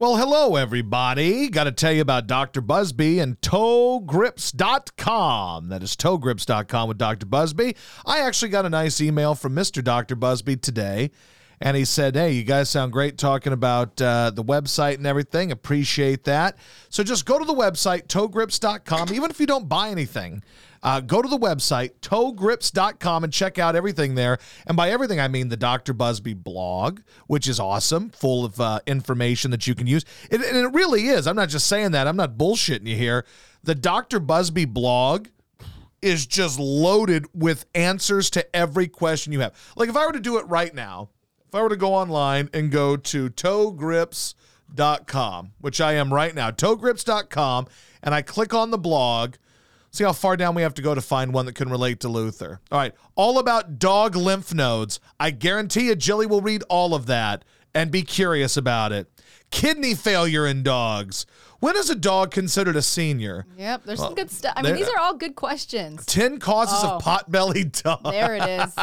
Well, hello, everybody. Got to tell you about Dr. Busby and ToeGrips.com. That is ToeGrips.com with Dr. Busby. I actually got a nice email from Mr. Dr. Busby today, and he said, hey, you guys sound great talking about the website and everything. Appreciate that. So just go to the website, ToeGrips.com, even if you don't buy anything. Go to the website, ToeGrips.com, and check out everything there. And by everything, I mean the Dr. Busby blog, which is awesome, full of information that you can use. And it really is. I'm not just saying that. I'm not bullshitting you here. The Dr. Busby blog is just loaded with answers to every question you have. Like if I were to do it right now, if I were to go online and go to ToeGrips.com, which I am right now, ToeGrips.com, and I click on the blog, see how far down we have to go to find one that can relate to Luther. All right, all about dog lymph nodes. I guarantee you Jilly will read all of that and be curious about it. Kidney failure in dogs. When is a dog considered a senior? Yep, there's some good stuff. I mean, these are all good questions. 10 causes of pot-bellied dogs. There it is.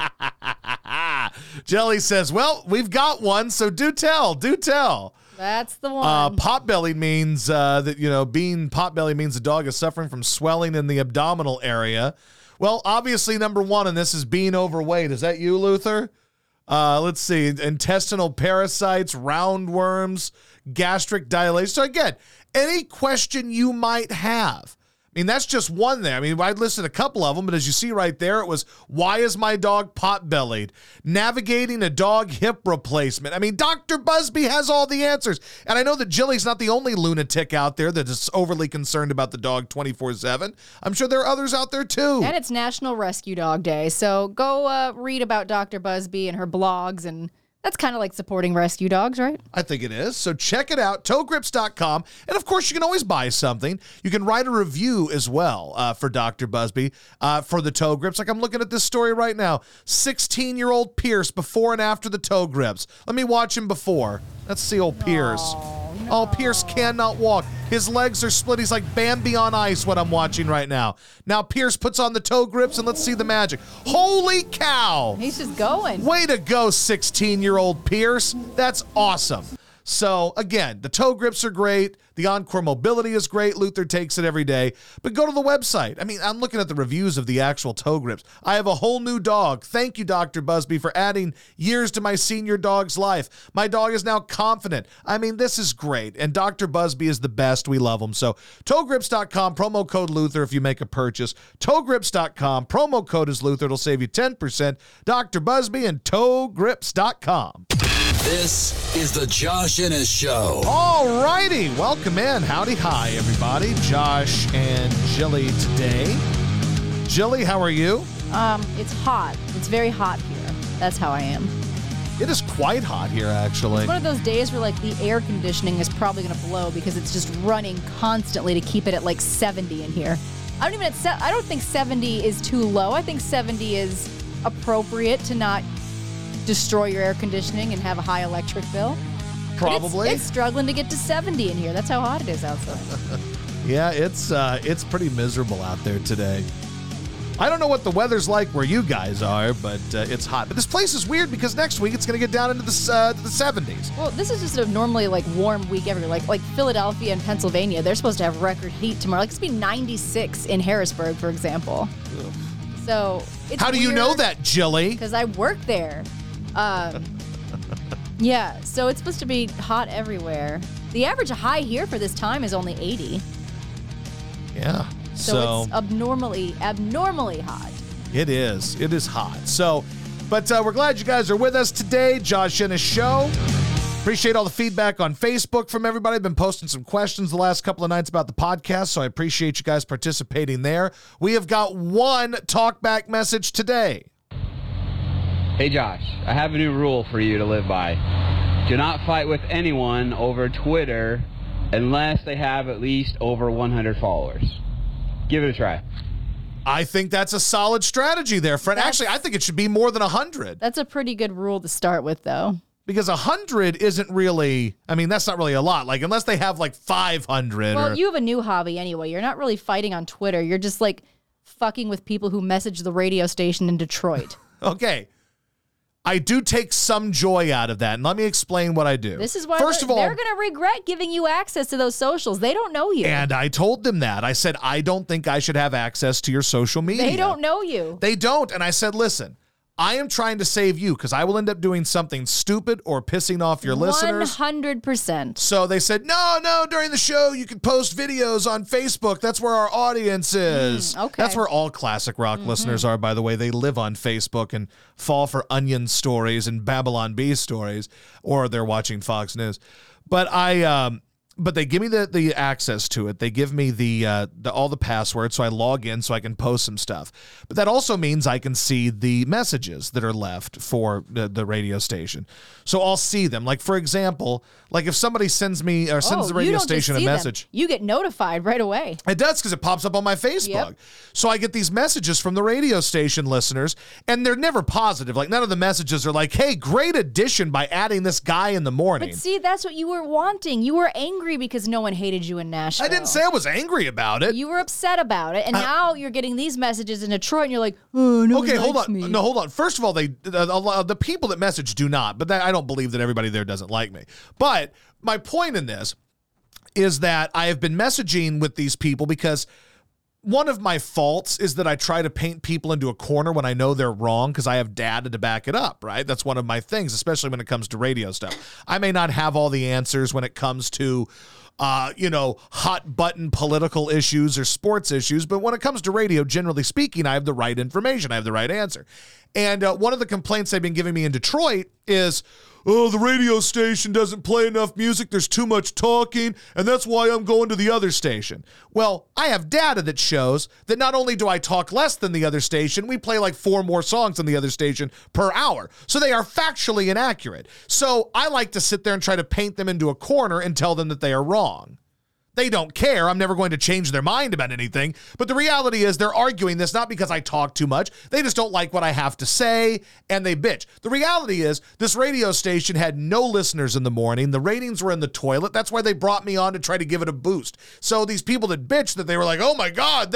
Jelly says, well, we've got one, so do tell. That's the one. Pot-bellied means being pot-bellied means the dog is suffering from swelling in the abdominal area. Well, obviously, number one in this is being overweight. Is that you, Luther? Let's see. Intestinal parasites, roundworms, gastric dilation. So again, any question you might have. I mean, that's just one there. I mean, I listed a couple of them, but as you see right there, it was, why is my dog pot-bellied? Navigating a dog hip replacement. I mean, Dr. Busby has all the answers. And I know that Jilly's not the only lunatic out there that is overly concerned about the dog 24/7. I'm sure there are others out there too. And it's National Rescue Dog Day, so go read about Dr. Busby and her blogs, and that's kind of like supporting rescue dogs, right? I think it is. So check it out, ToeGrips.com. And of course, you can always buy something. You can write a review as well for Dr. Busby for the toe grips. Like I'm looking at this story right now. 16-year-old Pierce before and after the toe grips. Let me watch him before. Let's see old Pierce. Oh, Pierce cannot walk. His legs are split. He's like Bambi on ice, what I'm watching right now. Now Pierce puts on the toe grips, and let's see the magic. Holy cow! He's just going. Way to go, 16-year-old Pierce. That's awesome. So, again, the toe grips are great. The Encore Mobility is great. Luther takes it every day. But go to the website. I mean, I'm looking at the reviews of the actual toe grips. I have a whole new dog. Thank you, Dr. Busby, for adding years to my senior dog's life. My dog is now confident. I mean, this is great. And Dr. Busby is the best. We love him. So, ToeGrips.com, promo code Luther if you make a purchase. ToeGrips.com, promo code is Luther. It'll save you 10%. Dr. Busby and ToeGrips.com. This is the Josh Innes Show. All righty. Welcome in. Howdy, hi, everybody. Josh and Jilly today. Jilly, how are you? It's hot. It's very hot here. That's how I am. It is quite hot here, actually. It's one of those days where, like, the air conditioning is probably going to blow because it's just running constantly to keep it at, like, 70 in here. I don't think 70 is too low. I think 70 is appropriate to not destroy your air conditioning and have a high electric bill. Probably. It's struggling to get to 70 in here. That's how hot it is outside. Yeah, it's pretty miserable out there today. I don't know what the weather's like where you guys are, but it's hot. But this place is weird because next week it's going to get down into the 70s. Well, this is just a normally like warm week everywhere. Like Philadelphia and Pennsylvania, they're supposed to have record heat tomorrow. Like it's going to be 96 in Harrisburg, for example. Ugh. So it's How do you know that, Jilly? Because I work there. Yeah, so it's supposed to be hot everywhere. The average high here for this time is only 80. Yeah. So it's abnormally hot. It is. It is hot. So, but we're glad you guys are with us today. Josh Innes Show. Appreciate all the feedback on Facebook from everybody. I've been posting some questions the last couple of nights about the podcast, so I appreciate you guys participating there. We have got one talkback message today. Hey Josh, I have a new rule for you to live by. Do not fight with anyone over Twitter unless they have at least over 100 followers. Give it a try. I think that's a solid strategy there, friend. Actually, I think it should be more than 100. That's a pretty good rule to start with, though. Because 100 isn't really, I mean, that's not really a lot. Like, unless they have like 500. Well, you have a new hobby anyway. You're not really fighting on Twitter. You're just like fucking with people who message the radio station in Detroit. Okay. I do take some joy out of that. And let me explain what I do. This is why First of all, they're going to regret giving you access to those socials. They don't know you. And I told them that. I said, I don't think I should have access to your social media. They don't know you. They don't. And I said, listen, I am trying to save you because I will end up doing something stupid or pissing off your listeners. 100%. So they said, no, during the show, you can post videos on Facebook. That's where our audience is. Okay. That's where all classic rock listeners are, by the way. They live on Facebook and fall for Onion stories and Babylon Bee stories, or they're watching Fox News. But but they give me the access to it. They give me the all the passwords, so I log in so I can post some stuff. But that also means I can see the messages that are left for the radio station. So I'll see them. Like, for example, like if somebody sends me or sends the radio station a message. You get notified right away. It does, because it pops up on my Facebook. Yep. So I get these messages from the radio station listeners, and they're never positive. Like, none of the messages are like, hey, great addition by adding this guy in the morning. But see, that's what you were wanting. You were angry because no one hated you in Nashville. I didn't say I was angry about it. You were upset about it, and now you're getting these messages in Detroit, and you're like, oh, no Okay, one hold likes on. me. No, hold on. First of all, the people that message do not, but I don't believe that everybody there doesn't like me. But my point in this is that I have been messaging with these people because one of my faults is that I try to paint people into a corner when I know they're wrong because I have data to back it up, right? That's one of my things, especially when it comes to radio stuff. I may not have all the answers when it comes to hot button political issues or sports issues. But when it comes to radio, generally speaking, I have the right information. I have the right answer. And one of the complaints they've been giving me in Detroit is, the radio station doesn't play enough music. There's too much talking, and that's why I'm going to the other station. Well, I have data that shows that not only do I talk less than the other station, we play like 4 more songs than the other station per hour. So they are factually inaccurate. So I like to sit there and try to paint them into a corner and tell them that they are wrong. They don't care. I'm never going to change their mind about anything. But the reality is they're arguing this not because I talk too much. They just don't like what I have to say, and they bitch. The reality is this radio station had no listeners in the morning. The ratings were in the toilet. That's why they brought me on to try to give it a boost. So these people that bitch that they were like, oh my God,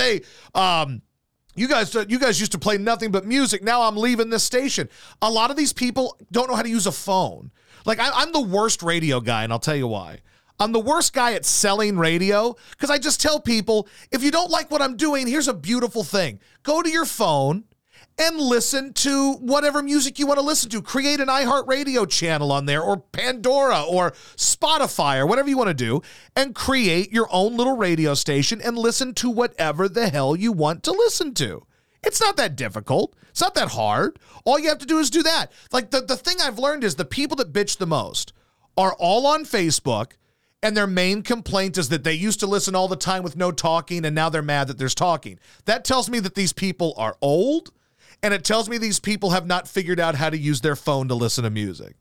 you guys used to play nothing but music. Now I'm leaving this station. A lot of these people don't know how to use a phone. Like, I'm the worst radio guy, and I'll tell you why. I'm the worst guy at selling radio because I just tell people, if you don't like what I'm doing, here's a beautiful thing. Go to your phone and listen to whatever music you want to listen to. Create an iHeartRadio channel on there, or Pandora, or Spotify, or whatever you want to do, and create your own little radio station and listen to whatever the hell you want to listen to. It's not that difficult. It's not that hard. All you have to do is do that. Like, the thing I've learned is the people that bitch the most are all on Facebook, and their main complaint is that they used to listen all the time with no talking, and now they're mad that there's talking. That tells me that these people are old, and it tells me these people have not figured out how to use their phone to listen to music.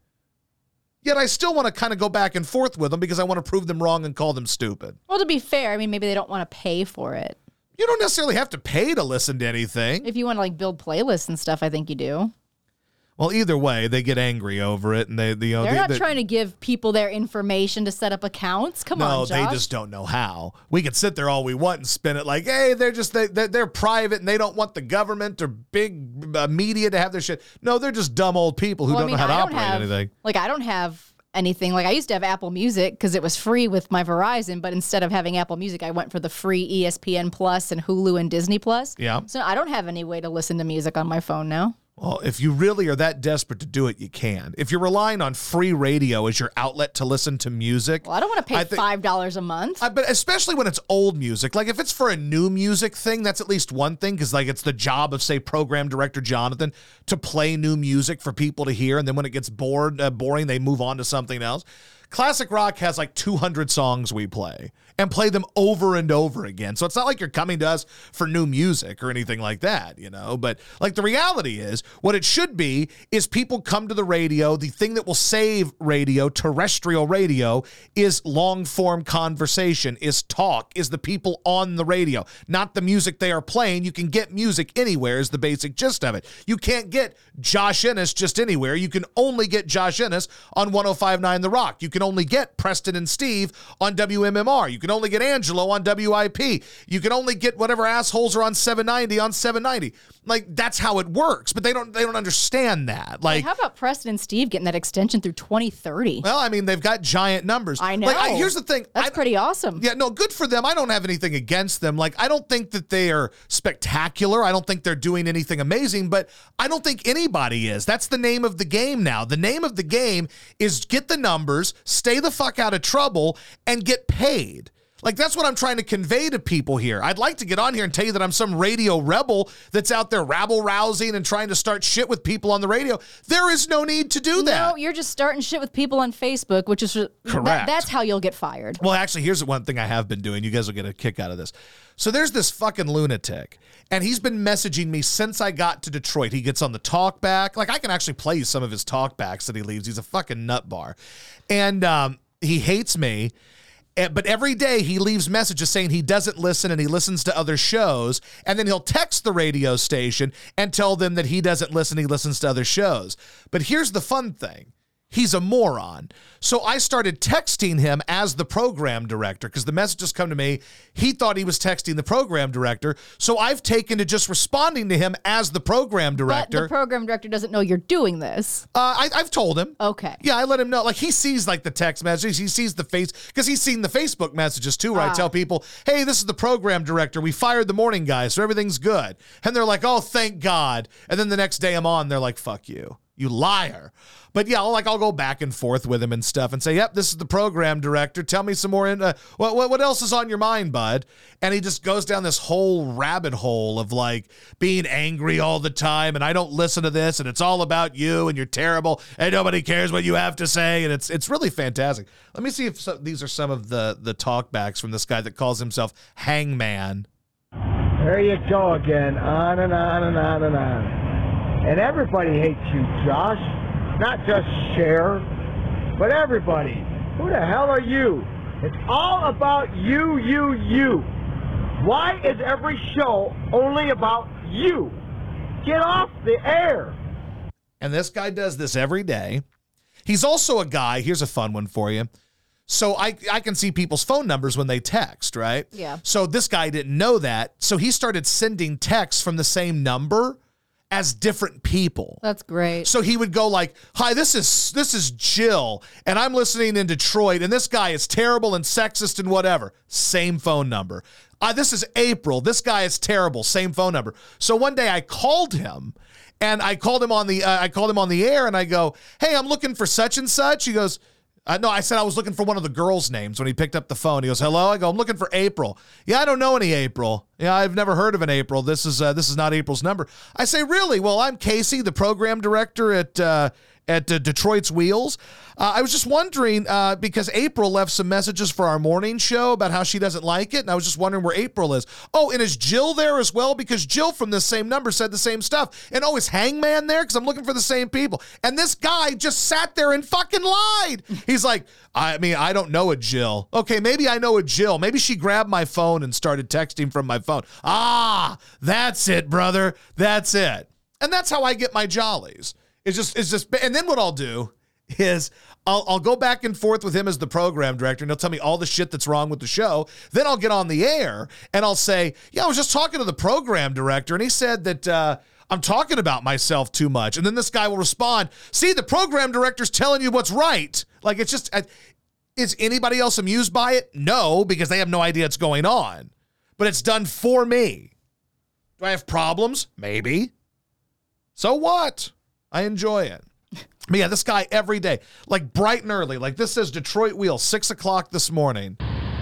Yet I still want to kind of go back and forth with them because I want to prove them wrong and call them stupid. Well, to be fair, I mean, maybe they don't want to pay for it. You don't necessarily have to pay to listen to anything. If you want to build playlists and stuff, I think you do. Well, either way, they get angry over it, and they're not trying to give people their information to set up accounts. Come on, Josh. No, they just don't know how. We can sit there all we want and spin it like, hey, they're private and they don't want the government or big media to have their shit. No, they're just dumb old people who don't know how to operate anything. Like, I don't have anything. Like, I used to have Apple Music because it was free with my Verizon, but instead of having Apple Music, I went for the free ESPN Plus and Hulu and Disney Plus. Yeah. So I don't have any way to listen to music on my phone now. Well, if you really are that desperate to do it, you can. If you're relying on free radio as your outlet to listen to music. Well, I don't want to pay $5 a month. But especially when it's old music. Like, if it's for a new music thing, that's at least one thing, because, like, it's the job of, say, program director Jonathan to play new music for people to hear, and then when it gets boring, they move on to something else. Classic rock has like 200 songs we play and play them over and over again. So it's not like you're coming to us for new music or anything like that, But like, the reality is, what it should be is people come to the radio. The thing that will save radio, terrestrial radio, is long form conversation, is talk, is the people on the radio, not the music they are playing. You can get music anywhere is the basic gist of it. You can't get Josh Ennis just anywhere. You can only get Josh Ennis on 105.9 The Rock. You can only get Preston and Steve on WMMR. You can only get Angelo on WIP. You can only get whatever assholes are on 790 on 790. Like, that's how it works, but they don't understand that. Like, how about Preston and Steve getting that extension through 2030? well, I mean, they've got giant numbers. I know. Like, here's the thing. That's pretty awesome. Yeah, no, good for them. I don't have anything against them. Like, I don't think that they are spectacular. I don't think they're doing anything amazing, but I don't think anybody is. That's the name of the game now. The name of the game is get the numbers, stay the fuck out of trouble, and get paid. Like, that's what I'm trying to convey to people here. I'd like to get on here and tell you that I'm some radio rebel that's out there rabble-rousing and trying to start shit with people on the radio. There is no need to do that. No, you're just starting shit with people on Facebook, which is correct. That's how you'll get fired. Well, actually, here's the one thing I have been doing. You guys will get a kick out of this. So there's this fucking lunatic, and he's been messaging me since I got to Detroit. He gets on the talkback. Like, I can actually play you some of his talkbacks that he leaves. He's a fucking nut bar. And he hates me. But every day he leaves messages saying he doesn't listen and he listens to other shows. And then he'll text the radio station and tell them that he doesn't listen, he listens to other shows. But here's the fun thing. He's a moron. So I started texting him as the program director because the messages come to me. He thought he was texting the program director. So I've taken to just responding to him as the program director. But the program director doesn't know you're doing this. I've told him. Okay. Yeah, I let him know. Like, he sees like the text messages. He sees the face because he's seen the Facebook messages too, where I tell people, hey, this is the program director. We fired the morning guy, so everything's good. And they're like, oh, thank God. And then the next day I'm on, they're like, fuck you. You liar. But yeah, I'll go back and forth with him and stuff and say, yep, this is the program director. Tell me some more. What else is on your mind, bud? And he just goes down this whole rabbit hole of like being angry all the time. And I don't listen to this. And it's all about you and you're terrible. And nobody cares what you have to say. And it's really fantastic. Let me see if these are some of the talkbacks from this guy that calls himself Hangman. There you go again. On and on and on and on. And everybody hates you, Josh. Not just Cher, but everybody. Who the hell are you? It's all about you, you, you. Why is every show only about you? Get off the air. And this guy does this every day. He's also a guy, here's a fun one for you. So I can see people's phone numbers when they text, right? Yeah. So this guy didn't know that. So he started sending texts from the same number as different people. That's great. So he would go like, hi, this is Jill, and I'm listening in Detroit, and this guy is terrible and sexist and whatever. Same phone number. This is April. This guy is terrible. Same phone number. So one day I called him, and I called him on the air, and I go, hey, I'm looking for such and such. He goes, no, I said I was looking for one of the girls' names when he picked up the phone. He goes, hello? I go, I'm looking for April. Yeah, I don't know any April. Yeah, I've never heard of an April. This is not April's number. I say, really? Well, I'm Casey, the program director at Detroit's Wheels. I was just wondering, because April left some messages for our morning show about how she doesn't like it, and I was just wondering where April is. Oh, and is Jill there as well? Because Jill from this same number said the same stuff. And oh, is Hangman there? Because I'm looking for the same people. And this guy just sat there and fucking lied. He's like, I mean, I don't know a Jill. Okay, maybe I know a Jill. Maybe she grabbed my phone and started texting from my phone. Ah, that's it, brother. That's it. And that's how I get my jollies. It's just, and then what I'll do is I'll go back and forth with him as the program director, and he'll tell me all the shit that's wrong with the show. Then I'll get on the air and I'll say, yeah, I was just talking to the program director, and he said that I'm talking about myself too much. And then this guy will respond, see, the program director's telling you what's right. Like, it's just, is anybody else amused by it? No, because they have no idea what's going on. But it's done for me. Do I have problems? Maybe. So what? I enjoy it. But yeah, this guy every day, like bright and early, like this says Detroit Wheel, 6 o'clock this morning.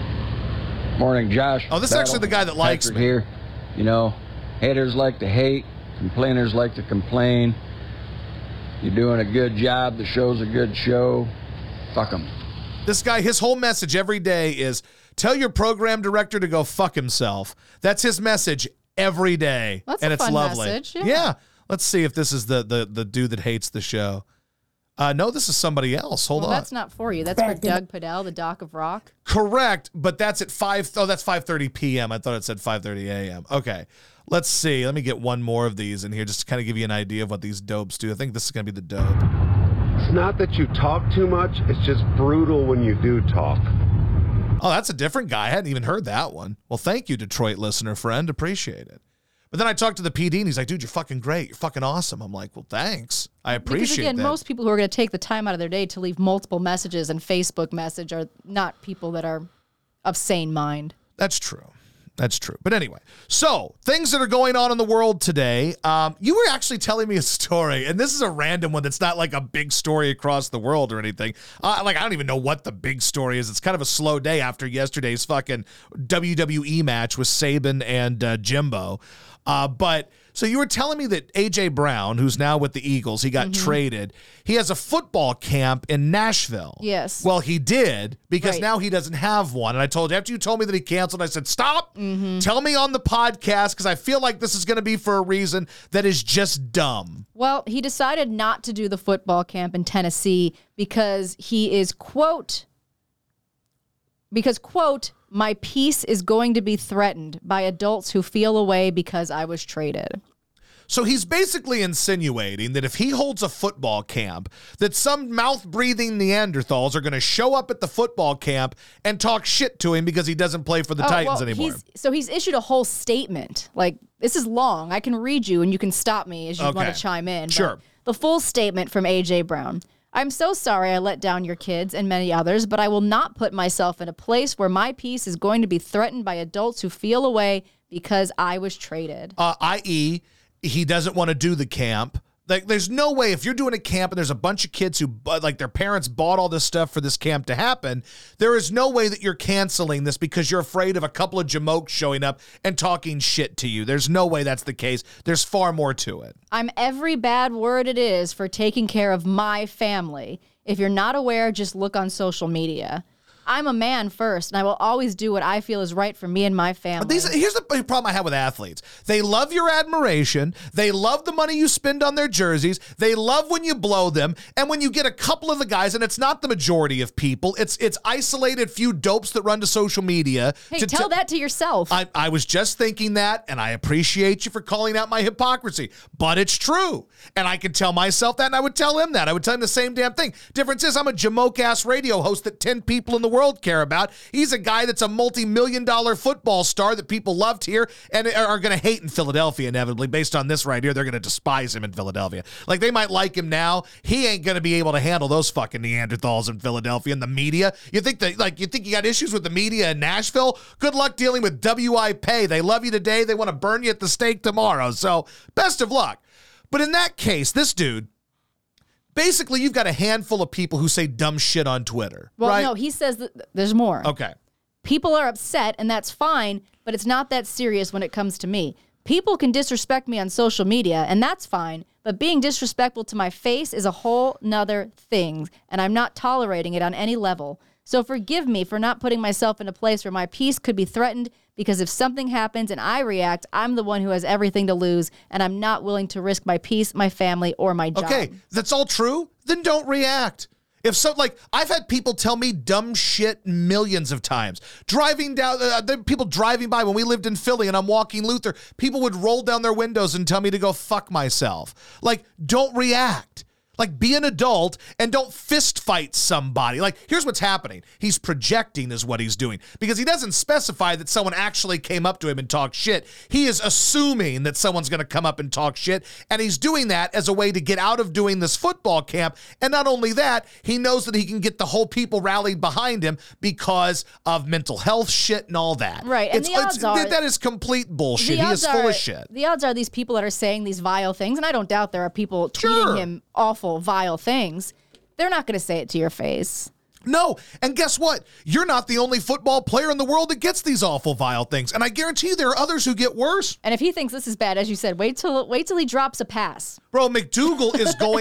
Morning, Josh. Oh, this is actually the guy that likes me. Here. You know, haters like to hate, complainers like to complain. You're doing a good job. The show's a good show. Fuck them. This guy, his whole message every day is tell your program director to go fuck himself. That's his message every day. That's and a it's fun lovely. message. Yeah. Let's see if this is the dude that hates the show. No, this is somebody else. Hold on. That's not for you. That's for Doug Padell, the Doc of Rock. Correct, but that's at 5:30 p.m. I thought it said 5:30 a.m. Okay, let's see. Let me get one more of these in here just to kind of give you an idea of what these dopes do. I think this is going to be the dope. It's not that you talk too much. It's just brutal when you do talk. Oh, that's a different guy. I hadn't even heard that one. Well, thank you, Detroit listener friend. Appreciate it. But then I talked to the PD, and he's like, dude, you're fucking great. You're fucking awesome. I'm like, well, thanks. I appreciate because again, that. most people who are going to take the time out of their day to leave multiple messages and Facebook message are not people that are of sane mind. That's true. That's true. But anyway, so things that are going on in the world today. You were actually telling me a story, and this is a random one that's not like a big story across the world or anything. I don't even know what the big story is. It's kind of a slow day after yesterday's fucking WWE match with Saban and Jimbo. But so you were telling me that AJ Brown, who's now with the Eagles, he got traded. He has a football camp in Nashville. Yes. Well, he did because Right. now he doesn't have one. And I told you, after you told me that he canceled, I said, stop. Tell me on the podcast because I feel like this is going to be for a reason that is just dumb. Well, he decided not to do the football camp in Tennessee because he is, quote, my peace is going to be threatened by adults who feel away because I was traded. So he's basically insinuating that if he holds a football camp, that some mouth-breathing Neanderthals are going to show up at the football camp and talk shit to him because he doesn't play for the Titans anymore. He's issued a whole statement. Like, this is long. I can read you, and you can stop me as you want to chime in. Sure. But the full statement from A.J. Brown. I'm so sorry I let down your kids and many others, but I will not put myself in a place where my peace is going to be threatened by adults who feel away because I was traded. I.e., he doesn't want to do the camp. Like, there's no way if you're doing a camp and there's a bunch of kids who, like, their parents bought all this stuff for this camp to happen, there is no way that you're canceling this because you're afraid of a couple of jamokes showing up and talking shit to you. There's no way that's the case. There's far more to it. I'm every bad word it is for taking care of my family. If you're not aware, just look on social media. I'm a man first, and I will always do what I feel is right for me and my family. Here's the problem I have with athletes. They love your admiration. They love the money you spend on their jerseys. They love when you blow them. And when you get a couple of the guys, and it's not the majority of people, it's isolated few dopes that run to social media. Hey, tell that to yourself. I was just thinking that, and I appreciate you for calling out my hypocrisy. But it's true. And I can tell myself that, and I would tell him that. I would tell him the same damn thing. Difference is I'm a jamoke-ass radio host that 10 people in the world care about. He's a guy that's a multi-million-dollar football star that people loved here and are going to hate in Philadelphia inevitably. Based on this right here, they're going to despise him in Philadelphia. Like, they might like him now. He ain't going to be able to handle those fucking Neanderthals in Philadelphia and the media. You think you got issues with the media in Nashville? Good luck dealing with WIP. They love you today. They want to burn you at the stake tomorrow. So best of luck. But in that case, this dude, basically, you've got a handful of people who say dumb shit on Twitter. Well, right? no, he says that there's more. Okay. People are upset, and that's fine, but it's not that serious when it comes to me. People can disrespect me on social media, and that's fine, but being disrespectful to my face is a whole nother thing, and I'm not tolerating it on any level. So forgive me for not putting myself in a place where my peace could be threatened, because if something happens and I react, I'm the one who has everything to lose, and I'm not willing to risk my peace, my family, or my job. Okay, that's all true. Then don't react. If so, like, I've had people tell me dumb shit millions of times. Driving down, people driving by when we lived in Philly and I'm walking Luther, people would roll down their windows and tell me to go fuck myself. Like, don't react. Like, be an adult and don't fist fight somebody. Like, here's what's happening. He's projecting is what he's doing because he doesn't specify that someone actually came up to him and talked shit. He is assuming that someone's going to come up and talk shit, and he's doing that as a way to get out of doing this football camp. And not only that, he knows that he can get the whole people rallied behind him because of mental health shit and all that. Right, and the odds are... that is complete bullshit. He is full of shit. The odds are these people that are saying these vile things, and I don't doubt there are people tweeting him awful, vile things, they're not going to say it to your face. No, and guess what? You're not the only football player in the world that gets these awful, vile things, and I guarantee you there are others who get worse. And if he thinks this is bad, as you said, wait till he drops a pass. Bro, McDougal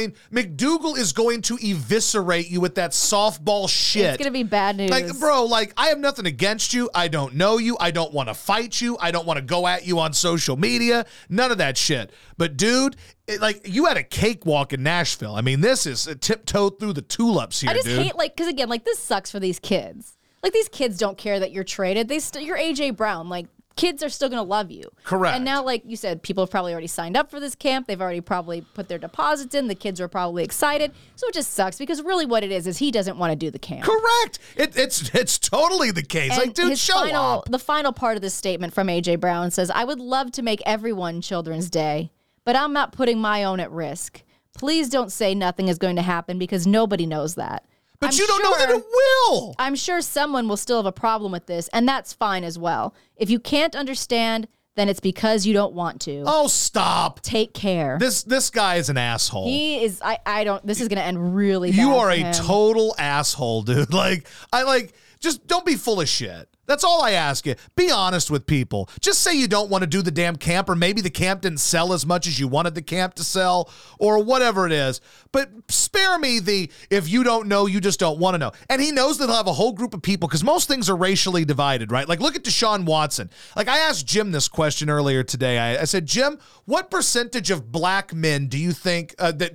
is going to eviscerate you with that softball shit. It's going to be bad news. Like, bro, like, I have nothing against you. I don't know you. I don't want to fight you. I don't want to go at you on social media. None of that shit. But, dude, you had a cakewalk in Nashville. I mean, this is a tiptoe through the tulips here, dude. I just hate, because again, this sucks for these kids. Like, these kids don't care that you're traded. You're A.J. Brown. Like, kids are still going to love you. Correct. And now, like you said, people have probably already signed up for this camp. They've already probably put their deposits in. The kids are probably excited. So it just sucks because really what it is he doesn't want to do the camp. Correct. It's totally the case. And like, dude, his show up. The final part of this statement from A.J. Brown says, I would love to make everyone Children's Day, but I'm not putting my own at risk. Please don't say nothing is going to happen because nobody knows that. But you don't know that it will. I'm sure someone will still have a problem with this, and that's fine as well. If you can't understand, then it's because you don't want to. Oh, stop. Take care. This guy is an asshole. He is, I don't, this is going to end really bad. You are for a him. total asshole, dude. Just don't be full of shit. That's all I ask you. Be honest with people. Just say you don't want to do the damn camp, or maybe the camp didn't sell as much as you wanted the camp to sell, or whatever it is. But spare me if you don't know, you just don't want to know. And he knows that he'll have a whole group of people, because most things are racially divided, right? Like, look at Deshaun Watson. Like, I asked Jim this question earlier today. I said, Jim, what percentage of black men do you think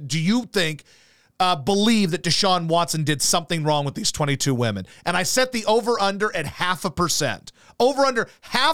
believe that Deshaun Watson did something wrong with these 22 women? And I set the over-under at 0.5%. Over-under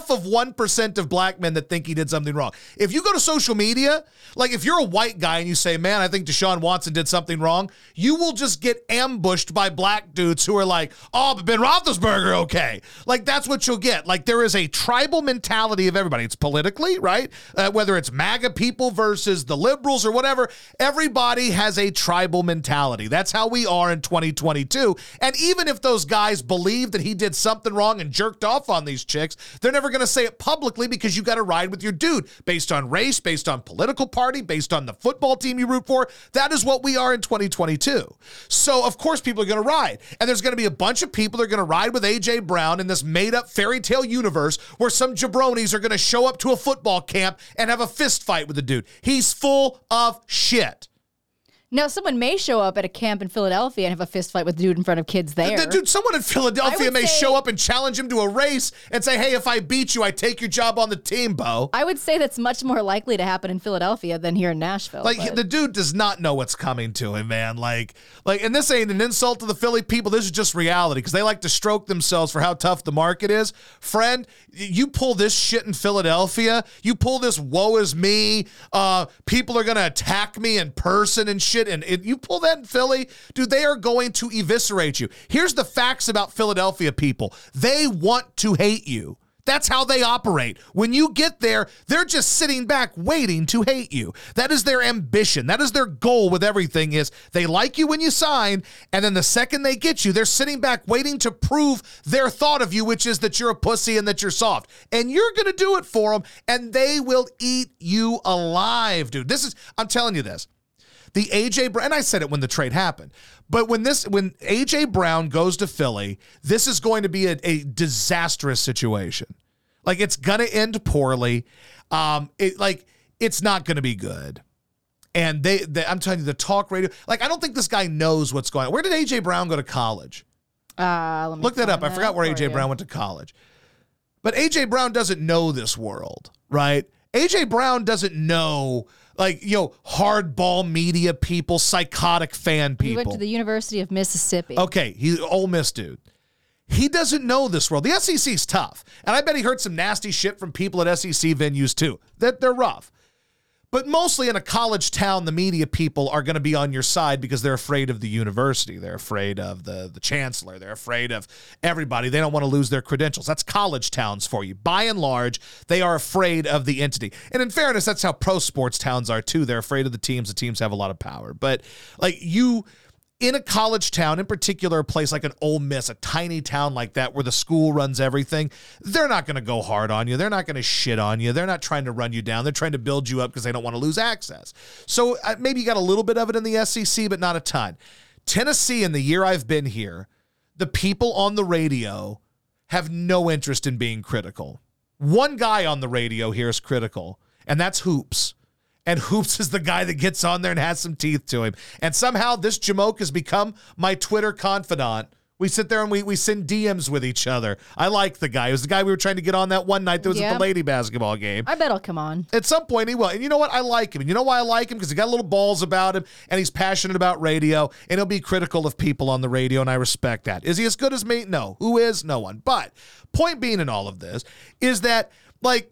1% of black men that think he did something wrong. If you go to social media, like if you're a white guy and you say, man, I think Deshaun Watson did something wrong, you will just get ambushed by black dudes who are like, oh, but Ben Roethlisberger, okay. Like, that's what you'll get. Like, there is a tribal mentality of everybody. It's politically, right? Whether it's MAGA people versus the liberals or whatever, everybody has a tribal mentality. That's how we are in 2022. And even if those guys believe that he did something wrong and jerked off on these chicks, they're never going to say it publicly because you got to ride with your dude based on race, based on political party, based on the football team you root for. That is what we are in 2022. So, of course, people are going to ride. And there's going to be a bunch of people that are going to ride with A.J. Brown in this made-up fairy tale universe where some jabronis are going to show up to a football camp and have a fist fight with the dude. He's full of shit. Now, someone may show up at a camp in Philadelphia and have a fist fight with the dude in front of kids there. Dude, someone in Philadelphia may show up and challenge him to a race and say, hey, if I beat you, I take your job on the team, Bo. I would say that's much more likely to happen in Philadelphia than here in Nashville. Like, the dude does not know what's coming to him, man. Like, and this ain't an insult to the Philly people. This is just reality because they like to stroke themselves for how tough the market is. Friend, you pull this shit in Philadelphia, you pull this woe is me, people are going to attack me in person and shit, and you pull that in Philly, dude, they are going to eviscerate you. Here's the facts about Philadelphia people. They want to hate you. That's how they operate. When you get there, they're just sitting back waiting to hate you. That is their ambition. That is their goal with everything is they like you when you sign, and then the second they get you, they're sitting back waiting to prove their thought of you, which is that you're a pussy and that you're soft. And you're going to do it for them, and they will eat you alive, dude. I'm telling you this. The A.J. Brown, and I said it when the trade happened, but when A.J. Brown goes to Philly, this is going to be a disastrous situation. Like, it's going to end poorly. It's not going to be good. And I'm telling you, the talk radio, like, I don't think this guy knows what's going on. Where did A.J. Brown go to college? Let me look that up. I forgot where A.J. Brown went to college. But A.J. Brown doesn't know this world, right? A.J. Brown doesn't know, hardball media people, psychotic fan people. He went to the University of Mississippi. Okay, he's an Ole Miss dude. He doesn't know this world. The SEC's tough. And I bet he heard some nasty shit from people at SEC venues too. They're rough. But mostly in a college town, the media people are going to be on your side because they're afraid of the university. They're afraid of the chancellor. They're afraid of everybody. They don't want to lose their credentials. That's college towns for you. By and large, they are afraid of the entity. And in fairness, that's how pro sports towns are too. They're afraid of the teams. The teams have a lot of power. But in a college town, in particular, a place like an Ole Miss, a tiny town like that where the school runs everything, they're not going to go hard on you. They're not going to shit on you. They're not trying to run you down. They're trying to build you up because they don't want to lose access. So maybe you got a little bit of it in the SEC, but not a ton. Tennessee, in the year I've been here, the people on the radio have no interest in being critical. One guy on the radio here is critical, and that's Hoops. And Hoops is the guy that gets on there and has some teeth to him. And somehow this Jamoke has become my Twitter confidant. We sit there and we send DMs with each other. I like the guy. It was the guy we were trying to get on that one night that was at the lady basketball game. I bet he'll come on. At some point he will. And you know what? I like him. And you know why I like him? Because he got little balls about him, and he's passionate about radio, and he'll be critical of people on the radio, and I respect that. Is he as good as me? No. Who is? No one. But point being in all of this is that Like,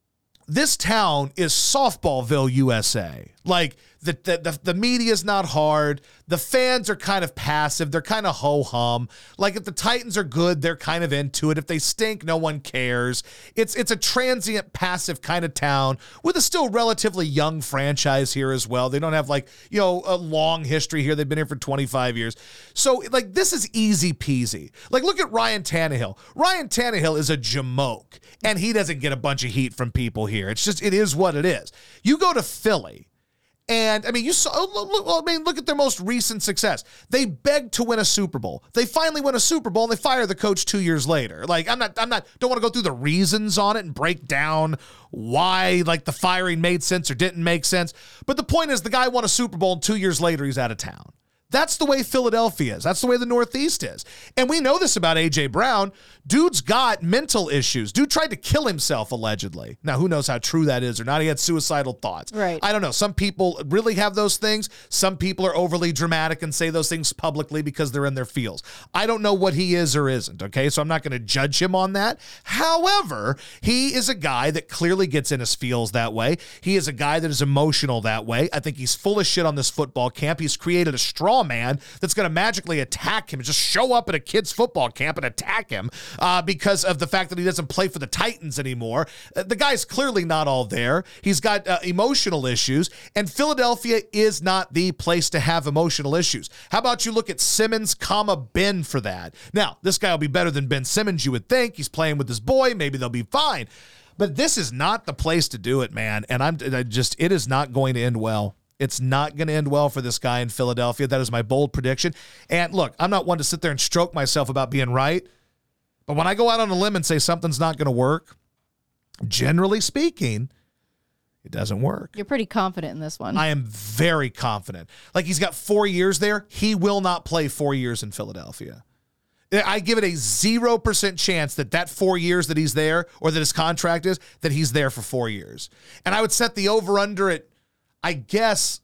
this town is softballville, USA. Like, the media's not hard. The fans are kind of passive. They're kind of ho-hum. Like, if the Titans are good, they're kind of into it. If they stink, no one cares. It's a transient, passive kind of town with a still relatively young franchise here as well. They don't have, like, you know, a long history here. They've been here for 25 years. So, like, this is easy peasy. Like, look at Ryan Tannehill. Ryan Tannehill is a jamoke, and he doesn't get a bunch of heat from people here. It's just, it is what it is. You go to Philly, and I mean, you saw. Look at their most recent success. They begged to win a Super Bowl. They finally win a Super Bowl, and they fire the coach 2 years later. Like, don't want to go through the reasons on it and break down why, like, the firing made sense or didn't make sense. But the point is, the guy won a Super Bowl, and 2 years later, he's out of town. That's the way Philadelphia is. That's the way the Northeast is. And we know this about A.J. Brown. Dude's got mental issues. Dude tried to kill himself, allegedly. Now, who knows how true that is or not. He had suicidal thoughts. Right. I don't know. Some people really have those things. Some people are overly dramatic and say those things publicly because they're in their feels. I don't know what he is or isn't, okay? So I'm not going to judge him on that. However, he is a guy that clearly gets in his feels that way. He is a guy that is emotional that way. I think he's full of shit on this football camp. He's created a straw man that's going to magically attack him, just show up at a kid's football camp and attack him because of the fact that he doesn't play for the Titans anymore. The guy's clearly not all there. He's got emotional issues, and Philadelphia is not the place to have emotional issues. How about you look at Simmons, Ben for that? Now, this guy will be better than Ben Simmons, you would think. He's playing with his boy. Maybe they'll be fine. But this is not the place to do it, man. And it is not going to end well. It's not going to end well for this guy in Philadelphia. That is my bold prediction. And look, I'm not one to sit there and stroke myself about being right. But when I go out on a limb and say something's not going to work, generally speaking, it doesn't work. You're pretty confident in this one. I am very confident. Like, he's got 4 years there. He will not play 4 years in Philadelphia. I give it a 0% chance that 4 years that he's there, or that his contract is, that he's there for 4 years. And I would set the over-under at, I guess,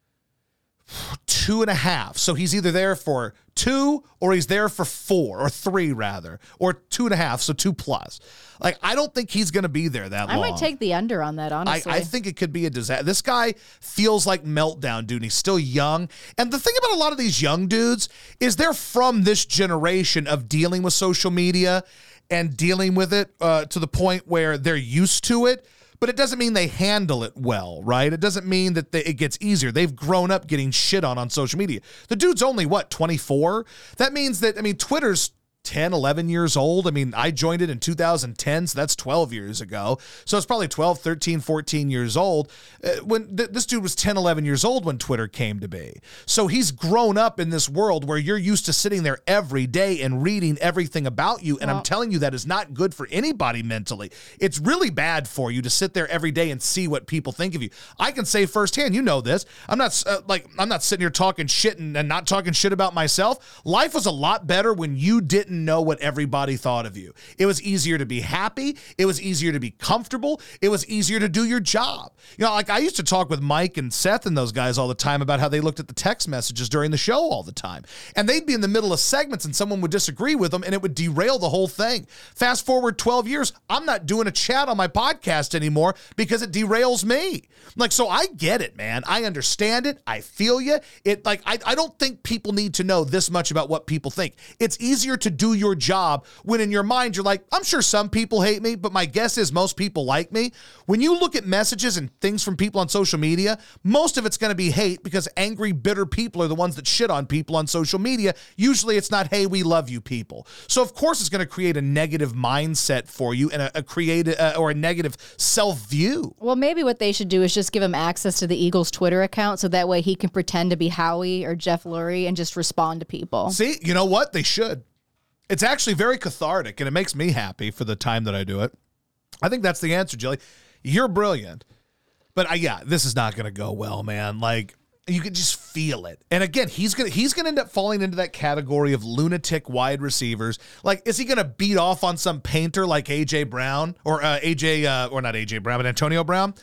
2.5. So he's either there for 2 or he's there for 4 or 3 rather, or 2.5. So 2+. Like, I don't think he's going to be there that long. I might take the under on that, honestly. I think it could be a disaster. This guy feels like meltdown, dude. And he's still young. And the thing about a lot of these young dudes is they're from this generation of dealing with social media and dealing with it to the point where they're used to it. But it doesn't mean they handle it well, right? It doesn't mean that it gets easier. They've grown up getting shit on social media. The dude's only, 24? That means that, Twitter's 10, 11 years old. I joined it in 2010, so that's 12 years ago. So it's probably 12, 13, 14 years old. When this dude was 10, 11 years old when Twitter came to be. So he's grown up in this world where you're used to sitting there every day and reading everything about you. And I'm telling you, that is not good for anybody mentally. It's really bad for you to sit there every day and see what people think of you. I can say firsthand, you know this. I'm not sitting here talking shit and not talking shit about myself. Life was a lot better when you didn't know what everybody thought of you. It was easier to be happy. It was easier to be comfortable. It was easier to do your job. Like, I used to talk with Mike and Seth and those guys all the time about how they looked at the text messages during the show all the time. And they'd be in the middle of segments and someone would disagree with them and it would derail the whole thing. Fast forward 12 years, I'm not doing a chat on my podcast anymore because it derails me. Like, so I get it, man. I understand it. I feel you. I don't think people need to know this much about what people think. It's easier to do your job when in your mind you're like, I'm sure some people hate me, but my guess is most people like me. When you look at messages and things from people on social media, most of it's going to be hate because angry, bitter people are the ones that shit on people on social media. Usually it's not, hey, we love you people. So of course it's going to create a negative mindset for you and a negative self-view. Well, maybe what they should do is just give him access to the Eagles Twitter account so that way he can pretend to be Howie or Jeff Lurie and just respond to people. See, you know what? They should. It's actually very cathartic, and it makes me happy for the time that I do it. I think that's the answer, Jilly. You're brilliant. But this is not going to go well, man. Like, you can just feel it. And again, he's gonna end up falling into that category of lunatic wide receivers. Like, is he going to beat off on some painter like A.J. Brown or not A.J. Brown, but Antonio Brown?